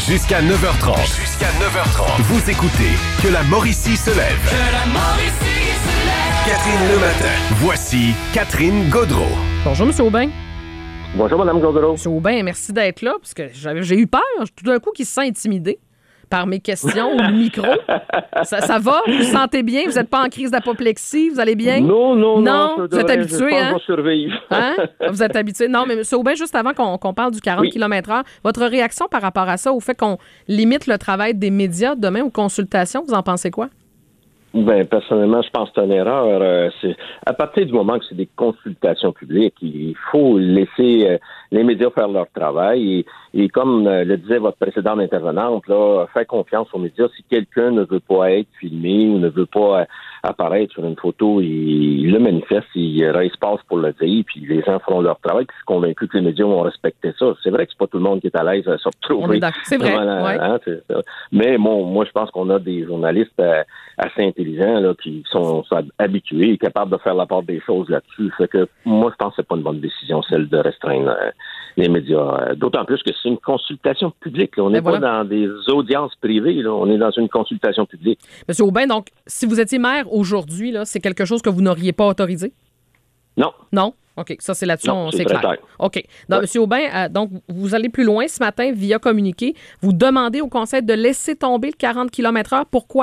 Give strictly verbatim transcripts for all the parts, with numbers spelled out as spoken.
Jusqu'à neuf heures trente. Jusqu'à neuf heures trente. Vous écoutez Que la Mauricie se lève. Que la Mauricie se lève. Catherine Le Matin. Voici Catherine Gaudreault. Bonjour, M. Aubin. Bonjour, Mme Gaudreault. M. Aubin, merci d'être là, parce que j'avais, j'ai eu peur, tout d'un coup, qu'il se sent intimidé par mes questions au micro. Ça, ça va? Vous vous sentez bien? Vous n'êtes pas en crise d'apoplexie? Vous allez bien? Non, non, non. Non, vous devrait, êtes habitué, hein? Je survivre. Hein? Vous êtes habitué. Non, mais M. Aubin, juste avant qu'on, qu'on parle du quarante oui. kilomètres heure, votre réaction par rapport à ça, au fait qu'on limite le travail des médias demain aux consultations, vous en pensez quoi? Ben, personnellement, je pense que c'est une erreur. Euh, c'est, à partir du moment que c'est des consultations publiques, il faut laisser euh, les médias faire leur travail. Et, et comme euh, le disait votre précédente intervenante, là, faire confiance aux médias. Si quelqu'un ne veut pas être filmé ou ne veut pas euh, apparaître sur une photo, il, il le manifeste, il y aura espace pour le dire, puis les gens feront leur travail. Puis je suis convaincu que les médias vont respecter ça. C'est vrai que c'est pas tout le monde qui est à l'aise à se retrouver. C'est vrai, la, ouais. hein, c'est ça. Mais bon, moi, je pense qu'on a des journalistes euh, assez intelligents là, qui sont, sont habitués et capables de faire la part des choses là-dessus. Fait que moi, je pense que c'est pas une bonne décision, celle de restreindre euh, les médias. Euh, d'autant plus que c'est une consultation publique. Là. On n'est voilà. pas dans des audiences privées, là. On est dans une consultation publique. Monsieur Aubin, donc, si vous étiez maire aujourd'hui, là, c'est quelque chose que vous n'auriez pas autorisé? Non. Non? OK, ça, c'est là-dessus, non, on, c'est, c'est très clair. clair. OK. Donc, ouais. M. Aubin, euh, donc, vous allez plus loin ce matin via communiqué. Vous demandez au Conseil de laisser tomber le quarante kilomètres heure. Pourquoi?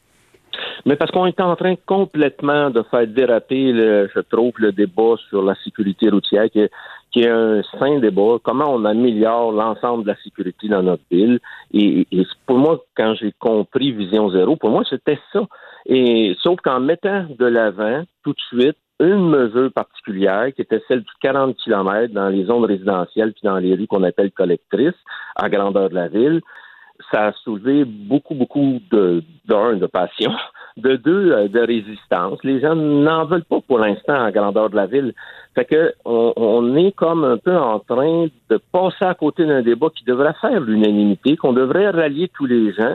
Mais parce qu'on est en train complètement de faire déraper, le, je trouve, le débat sur la sécurité routière, qui est, qui est un sain débat. Comment on améliore l'ensemble de la sécurité dans notre ville. Et, et pour moi, quand j'ai compris Vision Zéro, pour moi, c'était ça. Et sauf qu'en mettant de l'avant, tout de suite, une mesure particulière, qui était celle du quarante kilomètres dans les zones résidentielles puis dans les rues qu'on appelle collectrices, à grandeur de la ville, ça a soulevé beaucoup, beaucoup de, d'un, de passion, de deux, de résistance. Les gens n'en veulent pas pour l'instant à grandeur de la ville. Fait que on, on est comme un peu en train de passer à côté d'un débat qui devrait faire l'unanimité, qu'on devrait rallier tous les gens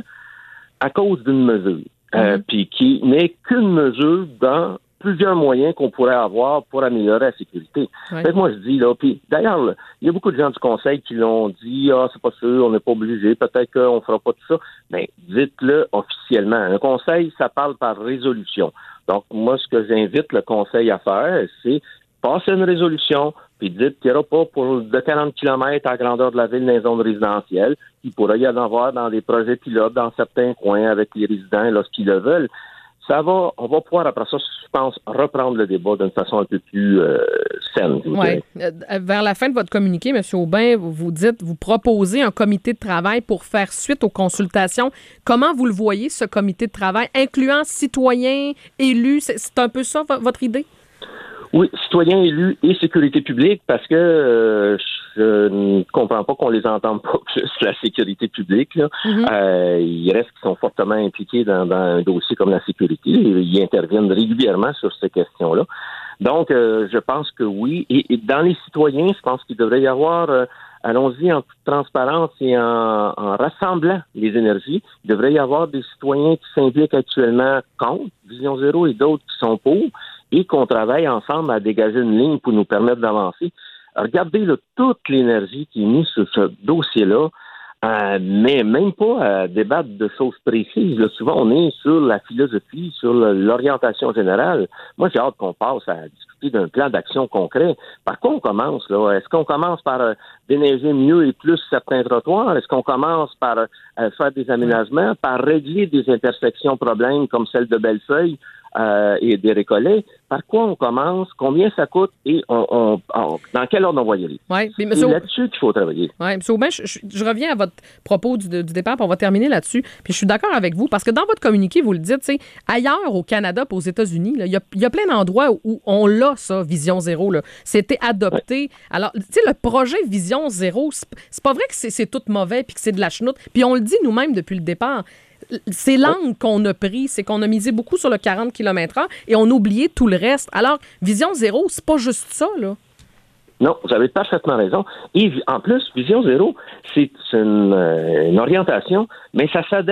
à cause d'une mesure. Mm-hmm. Euh, puis qui n'est qu'une mesure dans plusieurs moyens qu'on pourrait avoir pour améliorer la sécurité. Ouais. Fait que moi, je dis, là, puis d'ailleurs, là, il y a beaucoup de gens du Conseil qui l'ont dit, ah, c'est pas sûr, on n'est pas obligé, peut-être qu'on fera pas tout ça. Mais dites-le officiellement. Un Conseil, ça parle par résolution. Donc, moi, ce que j'invite le Conseil à faire, c'est passer une résolution, puis dites qu'il n'y aura pas pour de quarante kilomètres à grandeur de la ville dans les zones résidentielles. Il pourrait y en avoir dans des projets pilotes, dans certains coins avec les résidents lorsqu'ils le veulent. Ça va, on va pouvoir, après ça, je pense, reprendre le débat d'une façon un peu plus euh, saine. Oui. Euh, vers la fin de votre communiqué, M. Aubin, vous, vous dites, vous proposez un comité de travail pour faire suite aux consultations. Comment vous le voyez, ce comité de travail, incluant citoyens, élus? C'est, c'est un peu ça, v- votre idée? Oui, citoyens, élus et sécurité publique, parce que euh, je ne comprends pas qu'on les entende pas plus, la sécurité publique. Là. Mm-hmm. Euh, il reste qu'ils sont fortement impliqués dans, dans un dossier comme la sécurité. Ils interviennent régulièrement sur ces questions-là. Donc, euh, je pense que oui. Et, et dans les citoyens, je pense qu'il devrait y avoir, euh, allons-y en toute transparence et en, en rassemblant les énergies, il devrait y avoir des citoyens qui s'impliquent actuellement contre Vision Zéro et d'autres qui sont pour, et qu'on travaille ensemble à dégager une ligne pour nous permettre d'avancer. Regardez là, toute l'énergie qui est mise sur ce dossier-là, euh, mais même pas à débattre de choses précises. Là, souvent, on est sur la philosophie, sur le, l'orientation générale. Moi, j'ai hâte qu'on passe à discuter d'un plan d'action concret. Par quoi on commence, là? Est-ce qu'on commence par euh, déneiger mieux et plus certains trottoirs? Est-ce qu'on commence par euh, faire des aménagements, par régler des intersections problèmes comme celle de Bellefeuille? Euh, et des récollets, par quoi on commence, combien ça coûte et on, on, on, dans quel ordre on va y aller. Ouais, mais c'est là-dessus qu'il faut travailler. Oui, M. Aubin, je, je, je reviens à votre propos du, du départ, puis on va terminer là-dessus. Puis je suis d'accord avec vous, parce que dans votre communiqué, vous le dites, tu sais, ailleurs au Canada et aux États-Unis, il y a, y a plein d'endroits où, où on l'a, ça, Vision Zéro. Là. C'était adopté. Ouais. Alors, tu sais, le projet Vision Zéro, c'est, c'est pas vrai que c'est, c'est tout mauvais puis que c'est de la chenoute. Puis on le dit nous-mêmes depuis le départ. C'est l'angle qu'on a pris, c'est qu'on a misé beaucoup sur le quarante kilomètres heure et on a oublié tout le reste. Alors, Vision Zéro, c'est pas juste ça, là. Non, vous avez parfaitement raison. Et en plus, Vision Zéro, c'est une, une orientation, mais ça s'adapte.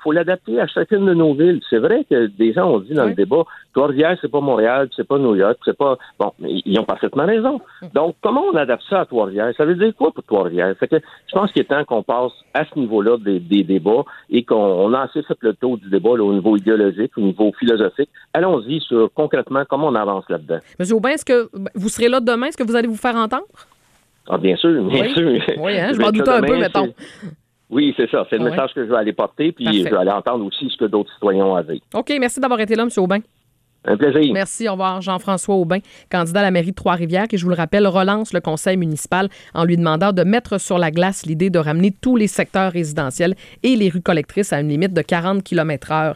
faut l'adapter à chacune de nos villes. C'est vrai que des gens ont dit dans oui. le débat, Trois-Rivières, c'est pas Montréal, c'est pas New York, c'est pas... Bon, ils ont parfaitement raison. Donc, comment on adapte ça à Trois-Rivières? Ça veut dire quoi pour Trois-Rivières? Fait que je pense qu'il est temps qu'on passe à ce niveau-là des, des débats et qu'on on a assez fait le tour du débat là, au niveau idéologique, au niveau philosophique. Allons-y sur concrètement comment on avance là-dedans. Monsieur Aubin, est-ce que vous serez là demain? Est-ce que vous allez vous faire entendre? Ah, bien sûr, bien oui. sûr. Oui, hein, je m'en doutais un peu, mettons. Oui, c'est ça. C'est le oui. message que je vais aller porter, puis Parfait. je vais aller entendre aussi ce que d'autres citoyens ont à dire. OK, merci d'avoir été là, M. Aubin. Un plaisir. Merci. Au revoir. Jean-François Aubin, candidat à la mairie de Trois-Rivières, qui, je vous le rappelle, relance le conseil municipal en lui demandant de mettre sur la glace l'idée de ramener tous les secteurs résidentiels et les rues collectrices à une limite de quarante kilomètres heure.